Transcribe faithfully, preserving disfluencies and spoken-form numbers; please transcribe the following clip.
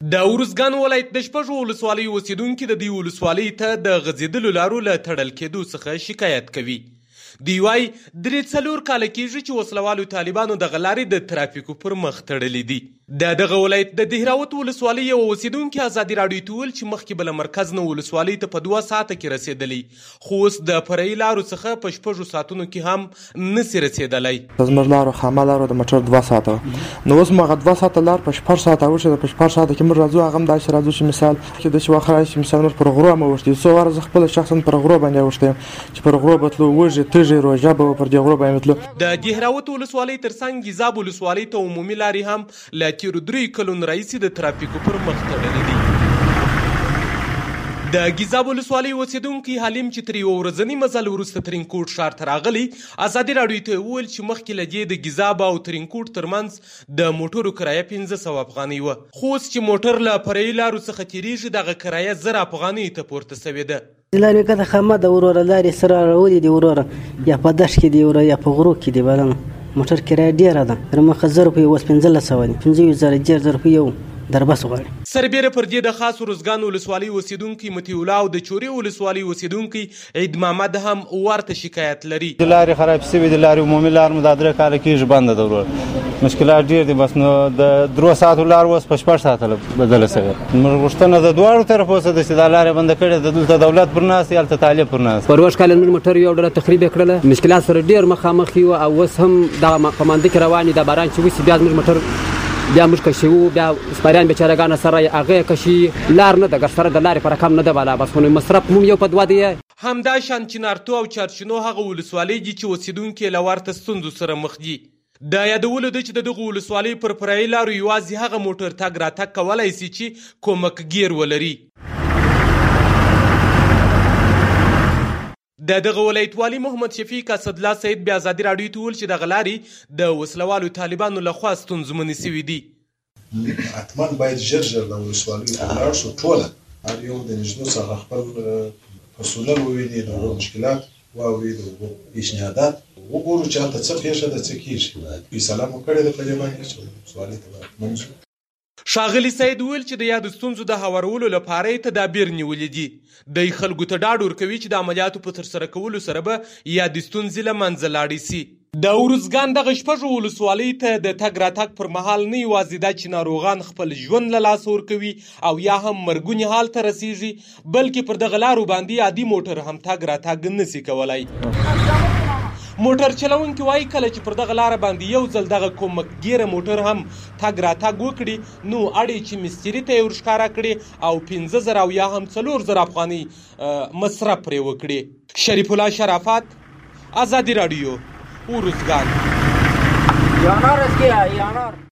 د ارزګان ولایت د شپږو ولسوالیو اوسیدونکي د دې ولسوالۍ ته د غځېدلو لارو له تړل کېدو څخه شکایت کوي. دوی وایي درې څلور کاله کېږي چې وسلوالو طالبانو دغه لارې د ترافیکو پر مخ تړلې دي. د دغه ولایت د دهراوت ولسوالۍ یوه اوسیدونکي ازادي راډیو ته وویل چې مخکې به له مرکز نه ولسوالۍ ته په دوه ساعته کې رسېدلی، خو اوس د فرعي لارو څخه په شپږو ساعتونو کې هم نسي رسېدلی. زموږ لارو خامه لارو د موټر دوه ساعته نو اوس مو هغه دوه ساعته لار په شپږ ساعته وشوه. په شپږ ساعته کې موږ راځو، هغه هم داسې راځو چې مثال کې داسې وخت راشي چې مثال موږ پر غرو هم اوښتي څو واره زه خپله شخصا پر غرو باندې اوښتی یم چې پر غرو به تلو، وږې تږې روژه به پر دې غرو باندې تلو. د دهراوت ولسوالۍ تر څنګ ګیزاب ولسوالۍ ته عمومي لارې هم له تېرو دریو کلونو راهیسې د ترافیکو پر مخ تړلې دي. د ګیزاب ولسوالۍ اوسیدونکی حلیم چې تر یوه ورځني مزل وروسته ترینکوټ ښار ته راغلی، ازادي راډیو ته وویل چې مخکې له دې د ګیزاب او ترینکوټ ترمنځ د موټرو کرایه پنځه سوه افغانۍ وه، خو اوس چې موټر له فرعي لارو څخه تېرېږي دغه کرایه زر افغانیو ته پورته سوې ده. لارې که د خامه د وروره لارې سره راولي دي، وروره یا په دښت کې دي وروره یا په غرو کې دي بلنه موټر کرایه ډېره ده. تر مخه زر روپۍ اوس پنځلس سوه دي، پنځه ویشت زره ډېر زر روپۍ یو دربس غواړي. سربیره پر دې د خاص ارزګان ولسوالۍ اوسیدونکي مطیع الله او د چورې ولسوالۍ اوسیدونکي عید محمد هم ورته شکایت لري. د لارې خراب شوي دي، لارې عمومي لار مو دا درې کاله کېږي بنده ده وروره، مشکلات ډېر دي. بس نو د درو ساعتو لار اوس په شپږ ساعته بدله شوې. موږ غوښتنه د دواړو طرفو څخه ده چې دا لارې بنده کړې ده. دلته دولت پر ناست دی، هلته طالب پر ناست. په روژ کال زموږ موټر یو ډله تخریب یې کړله، مشکلات سره ډېر مخامخ یو او اوس هم دغه په مانده کې روان دي. د باران چې وشي بیا زموږ موټر بیا موږ کشي وو، بیا سپاریان بیچارهګانو سره هغه یې کشي لار نه ده، ګر سره د لارې په رقم نه ده بالا، بس خو مصرف هم یو په دوه دی. همدا شان چنارتو او چارچینو هغه ولسوالۍ دي چې اوسیدونکي له ورته ستونزو سره مخ دي. د یادولو ده چې د دغو ولسوالۍ پر فرعي لارو یوازې هغه موټر تګ راتګ کولی سي چې کومک ګیر ولري. د دغه ولایت والي محمد شفیق اسدالله سید بیا ازادي راډیو ته وویل چې دغه لارې د وسلوالو طالبانو لخوا ستونزمنې سوي دي. حتما باید ژر ژر د ولسوالیو ته ولاړ شو، ټوله هر یو د نږدې څخه خپل مسؤلان وویني، د هغو مشکلات واوري، د هغو پیشنهادات وګورو چې هلته څه پېښه ده، څه کېږي. فیصله مو کړې ده په دې باندې چې ولسوالۍ ته باید منځو. ښاغلي سید وویل چې د یادو ستونزو د هوارولو لپاره یې تدابیر نیولي دي. دی خلکو ته ډاډ ورکوي چې د عملیاتو په ترسره کولو سره به یادې ستونزې له منځه لاړې سي. د ارزګان دغه شپږو ولسوالۍ ته د تګ راتګ پر مهال نه یوازې دا چې ناروغان خپل ژوند له لاسه ورکوي او یا هم مرګوني حال ته رسیږي، بلکې پر دغه لارو باندې عادي موټر هم تګ راتګ نسي کولی. موټر چلونکي وایي کله چې پر دغه لاره باندې یو ځل دغه کومک ګیره موټر هم تګ راتګ وکړي نو اړې چې مستري ته یې ورښکاره کړي او پنځه زره او یا هم څلور زره افغانۍ مصرف پرې وکړي. شریف الله شرافت، ازادي راډیو، ارزګان.